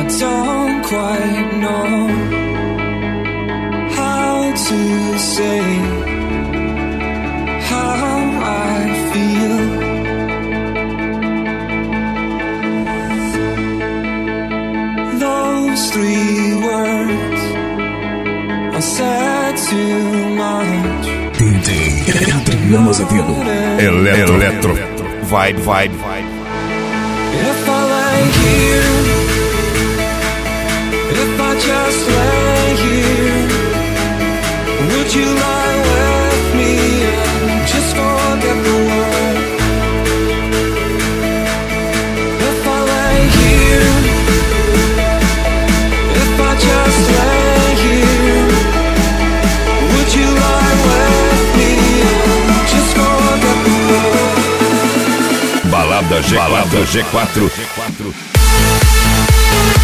I don't quite know how to say how I feel. Those three words are said too much. DJ Adriano Azevedo. Eletro. Vibe. If I lay here, if I just lay here, would you lie with me and just forget the world? If I lay here, if I just lay here, would you lie with me and just forget the world? Balada G4.